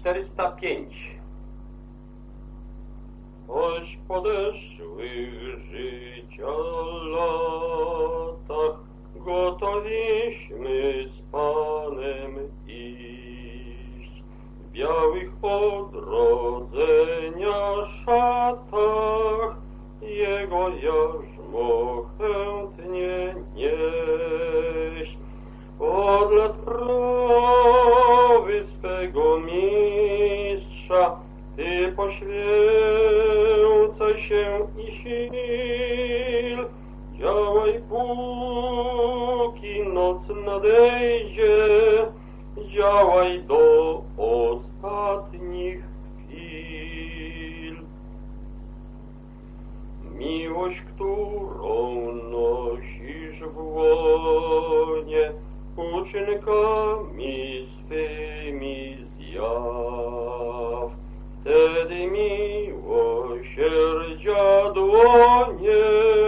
405. Choć podeszłych życia latach gotowiśmy z Panem iść, w białych odrodzenia szatach Jego jarzmo chętnie nieść. Podle sprawy swego Mistrza Ty poświęcaj się i sil, działaj póki noc nadejdzie, działaj do ostatnich chwil. Miłość, którą nosisz w łonie, uczynkami swymi zjaw. Wtedy miłosierdzia dłonie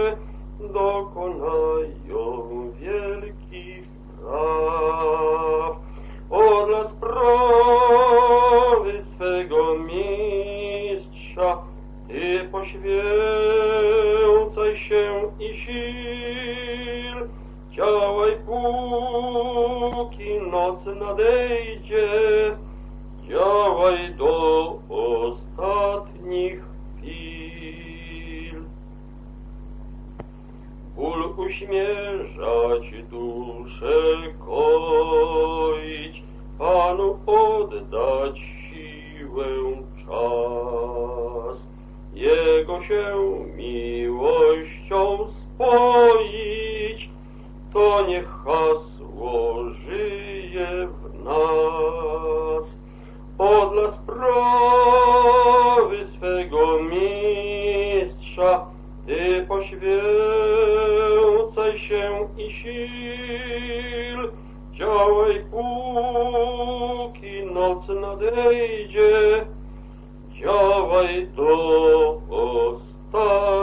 dokonają wielkich spraw. Dla sprawy swego Mistrza Ty poświęcaj się i sil, działaj póki noc nadejdzie, działaj do ostatnich chwil. Ból uśmierzać, duszę koić, Panu oddać siłę, czas, Jego się miłością spoić, to niech hasło żyje w nas. Dla sprawy swego Mistrza Ty poświęcaj się i sil, działaj póki noc nadejdzie, działaj do ostatnich